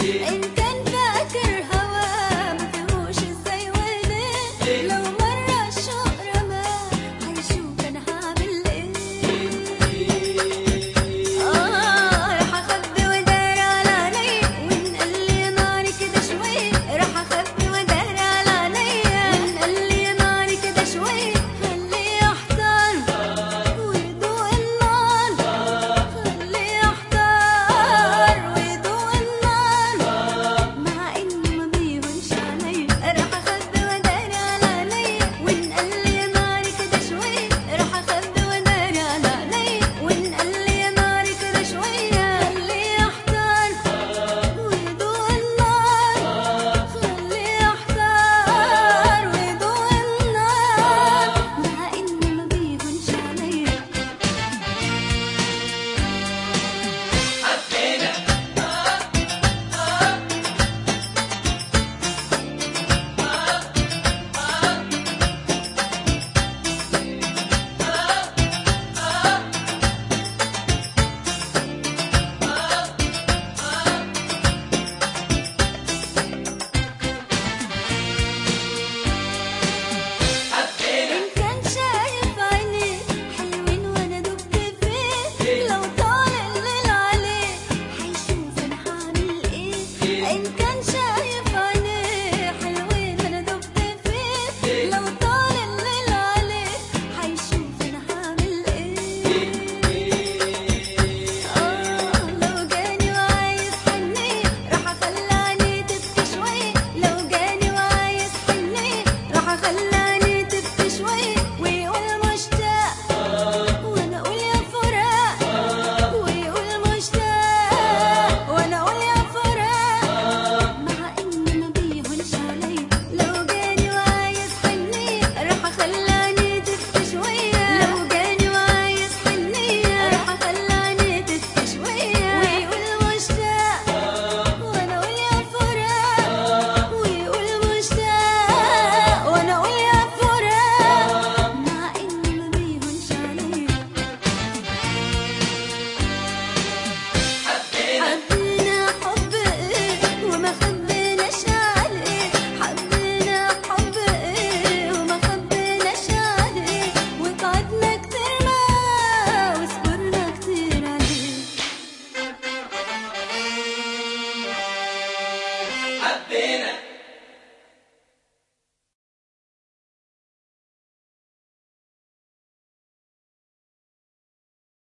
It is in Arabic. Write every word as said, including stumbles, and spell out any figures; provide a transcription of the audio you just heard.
إن كان فاكر هوا ما فيهوش ازاي وليه، لو مرة الشوق رماه هيشوف أنا هعمل إيه. آه راح أخبي وأداري على عينيا، وإن قال لي يا ناري كده شوية راح أخبي وأداري على عينيا، وإن قال لي يا ناري كده شوية خليه يحتار ويدوق النار، خليه يحتار ويدوق النار، مع إنه ما بيهونش عليا. راح أخبي وأداري على عينيا، وإن قال لي يا ناري كده شوية راح أخبي وأداري على عينيا، وإن قال لي يا ناري كده شوية خليه يحتار ويدوق النار، خليه يحتار ويدوق النار، مع إنه ما بيهونش عليا. إن كان شايف عينيه حلوين وأنا دبت فيه، لو طال الليل عليه هيشوف أنا هعمل إيه. إن كان